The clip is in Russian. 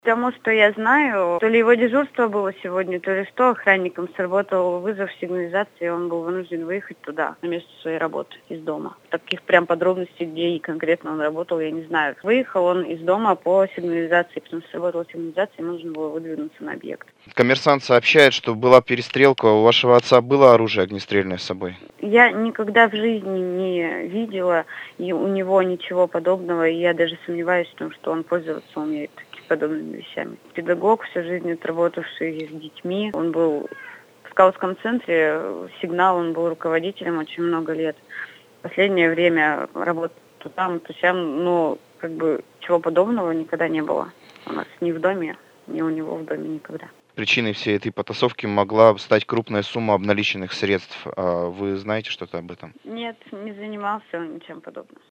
Потому что я знаю, то ли его дежурство было сегодня, то ли что, охранником сработал вызов сигнализации, и он был вынужден выехать туда, на место своей работы, из дома. Таких прям подробностей, где и конкретно он работал, я не знаю. Выехал он из дома по сигнализации, потому что сработала сигнализация, ему нужно было выдвинуться на объект. Коммерсант сообщает, что была перестрелка, у вашего отца было оружие огнестрельное с собой? Я никогда в жизни не видела и у него ничего подобного, и я даже сомневаюсь в том, что он пользоваться умеет подобными вещами. Педагог, всю жизнь отработавший с детьми, он был в скаутском центре, «Сигнал», он был руководителем очень много лет. В последнее время работал то там, то сям, но чего подобного никогда не было. У нас ни в доме, ни у него в доме никогда. Причиной всей этой потасовки могла стать крупная сумма обналиченных средств. Вы знаете что-то об этом? Нет, не занимался он ничем подобным.